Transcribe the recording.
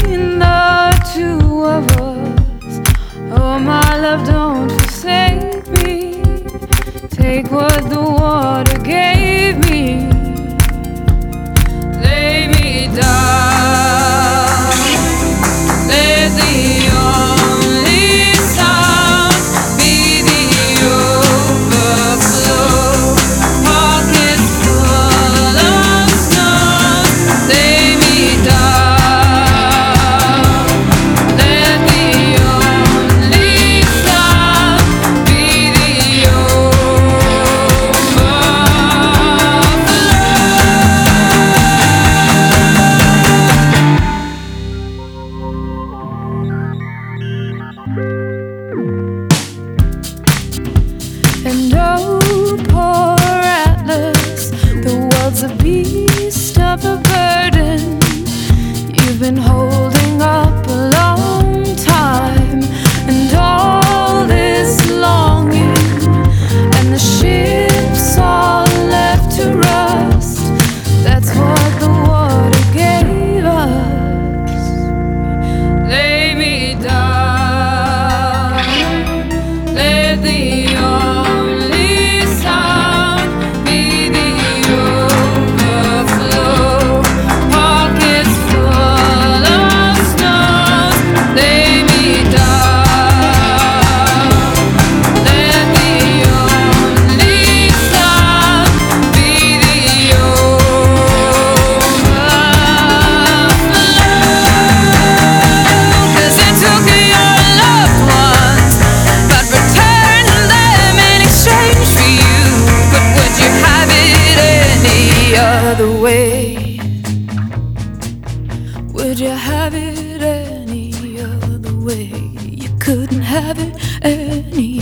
between the two of us. Oh, my love, don't forsake me. Take what the water gave me. Lay me down. Let the only sound be the overflow. Pockets full of snow. Lay me down. Let the only sound be the And oh, poor Atlas, the world's a beast of a burden. You've been holding up a long time, and all this longing, and the ship's all left to rust. That's what the water gave us. Lay me down. Let the only sound be the overflow. Pockets full of snow. Lay me down. Let the only sound be the overflow. 'Cause it took your loved ones, but returned them in exchange for you. But would you have it any other way? Would you have it any other way? You couldn't have it any